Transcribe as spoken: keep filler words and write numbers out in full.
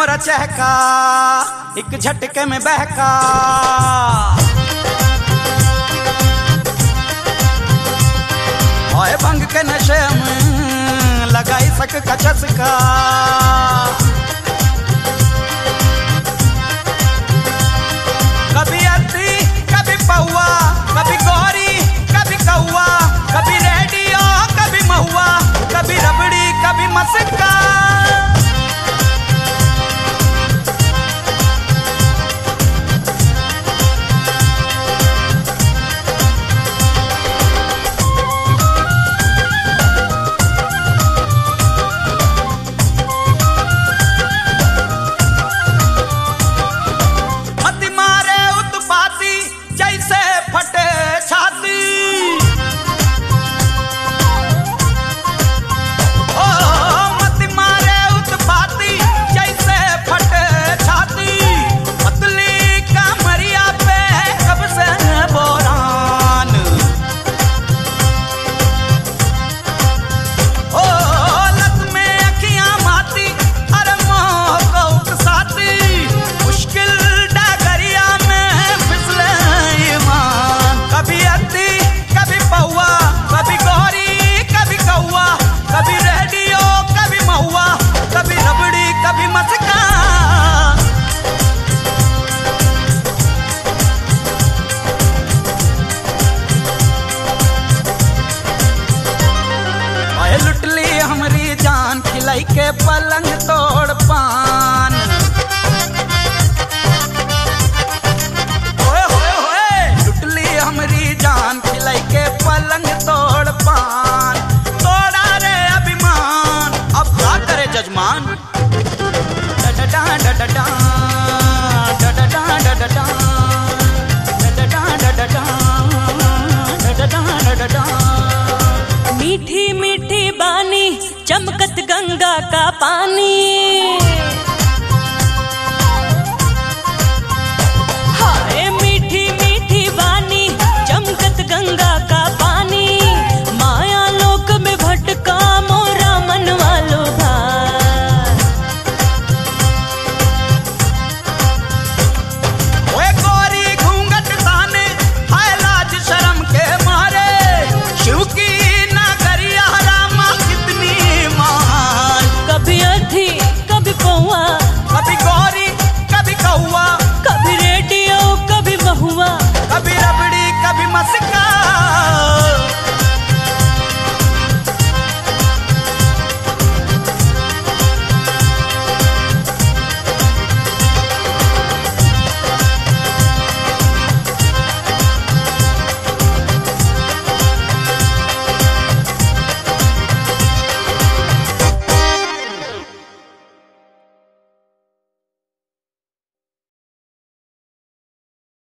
मोरा चहका एक झटके में बहका। ओए भंग के नशे में लगाई सक का चस्का। कभी अति कभी पौआ, कभी गौरी कभी कौआ, कभी रेडियो कभी महुआ, कभी रबड़ी कभी मस्का। खिलाई के पलंग तोड़ पान। ओए होए होए लुटली हमरी जान खिलाई के पलंग तोड़ पान। तोड़ा रे अभिमान अब क्या करे जजमान। डडडा डडडा डडडा डडडा डडडा डडडा डडडा डडडा। मीठी मीठी बानी चमकत गंगा का पानी।